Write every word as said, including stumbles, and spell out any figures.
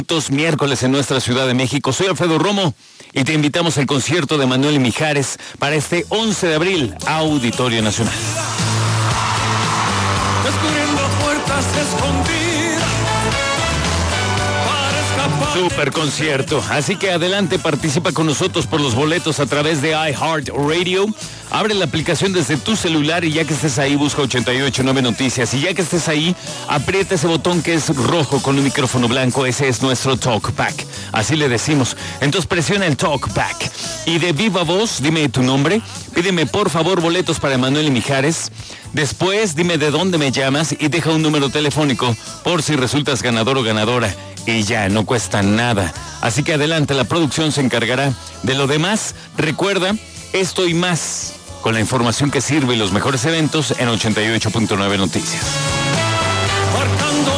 Miércoles en nuestra Ciudad de México. Soy Alfredo Romo y te invitamos al concierto de Manuel y Mijares para este once de abril, Auditorio Nacional. Descubriendo puertas escondidas para escapar. Super concierto, así que adelante, participa con nosotros por los boletos a través de iHeartRadio. Abre la aplicación desde tu celular y ya que estés ahí, busca ochenta y ocho punto nueve Noticias. Y ya que estés ahí, aprieta ese botón que es rojo con un micrófono blanco. Ese es nuestro Talkback. Así le decimos. Entonces presiona el Talkback. Y de viva voz, dime tu nombre. Pídeme por favor boletos para Manuel y Mijares. Después, dime de dónde me llamas y deja un número telefónico por si resultas ganador o ganadora. Y ya, no cuesta nada. Así que adelante, la producción se encargará de lo demás. Recuerda, esto y más, con la información que sirve y los mejores eventos en ochenta y ocho punto nueve Noticias. Marcando